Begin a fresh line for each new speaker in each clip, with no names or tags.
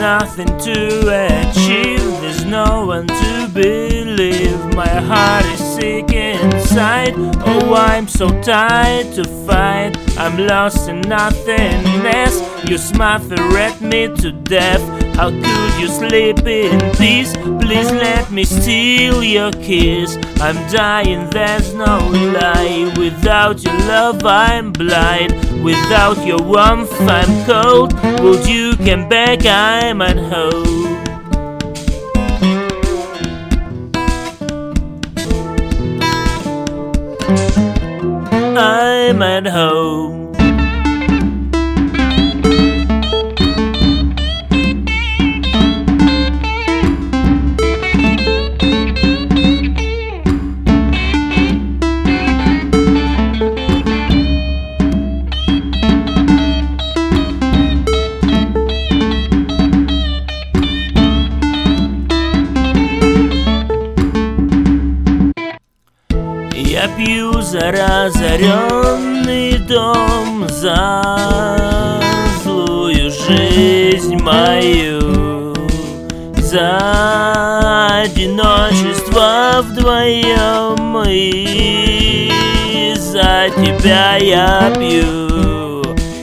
nothing to achieve, there's no one to believe. My heart is sick inside, oh I'm so tired to fight. I'm lost in nothingness, you smothered me to death. How could you sleep in peace? Please let me steal your kiss. I'm dying, there's no lie. Without your love I'm blind, without your warmth I'm cold. Would you come back? I'm at home. I'm at home. Я пью за разоренный дом, за злую жизнь мою, за одиночество вдвоем, и за тебя я пью,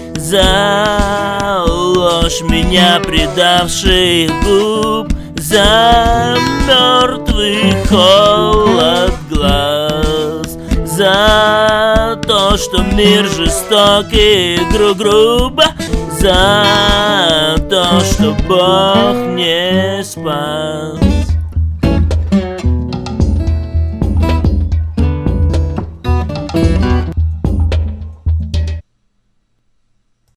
за ложь меня предавших губ, за мертвый холод глаз, за то, что мир жесток и груб, за то, что Бог не спас.